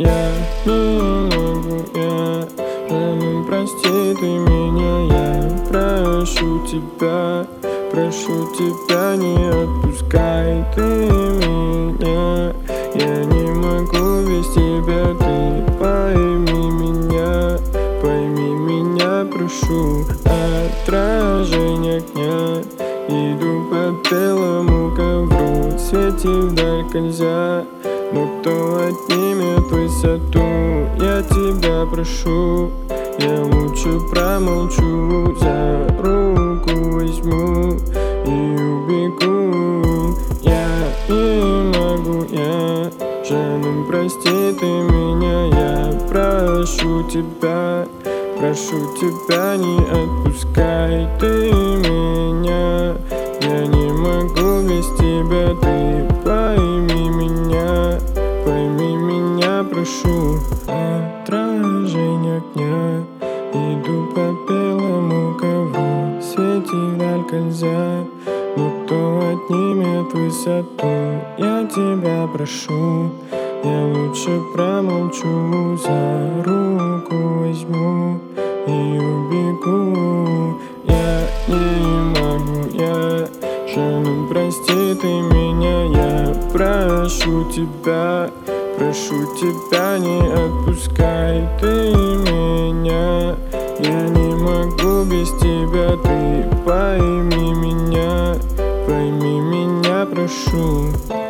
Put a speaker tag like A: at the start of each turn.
A: Я не могу, ну прости ты меня, я прошу тебя, не отпускай ты меня. Я не могу без тебя, ты пойми меня, прошу. Отражение огня, иду по белому ковру, свете вдаль скользя, но кто отнимет высоту? Я тебя прошу, я лучше промолчу, за руку возьму и убегу. Я не могу, ну прости ты меня, я прошу тебя, не отпускай ты меня. Я не могу без тебя, ты пойми меня, прошу. Отражение огня, иду по белому ковру, свете вдаль скользя, но кто отнимет высоту? Я тебя прошу, я лучше промолчу, за руку возьму и убегу. Я не могу, ну прости ты меня, я прошу тебя, не отпускай ты меня. Я не могу без тебя, ты пойми меня, прошу.